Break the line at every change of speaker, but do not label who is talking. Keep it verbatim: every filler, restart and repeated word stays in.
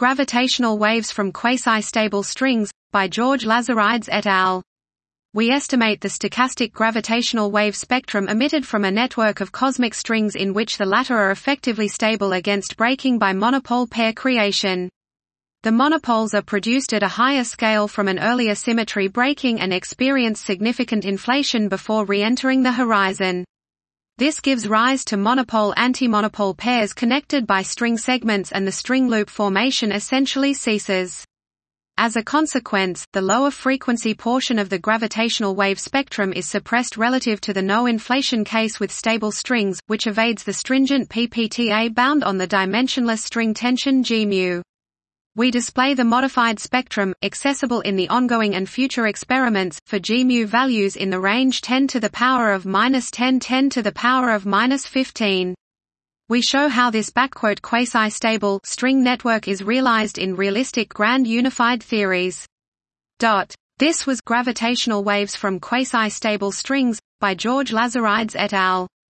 Gravitational waves from quasi-stable strings, by George Lazarides et al. We estimate the stochastic gravitational wave spectrum emitted from a network of cosmic strings in which the latter are effectively stable against breaking by monopole pair creation. The monopoles are produced at a higher scale from an earlier symmetry breaking and experience significant inflation before re-entering the horizon. This gives rise to monopole-antimonopole pairs connected by string segments, and the string loop formation essentially ceases. As a consequence, the lower frequency portion of the gravitational wave spectrum is suppressed relative to the no-inflation case with stable strings, which evades the stringent P P T A bound on the dimensionless string tension G mu. We display the modified spectrum, accessible in the ongoing and future experiments, for G mu values in the range ten to the power of minus ten to ten to the power of minus fifteen. We show how this quasi-stable string network is realized in realistic grand unified theories. This was Gravitational Waves from Quasi-Stable Strings, by George Lazarides et al.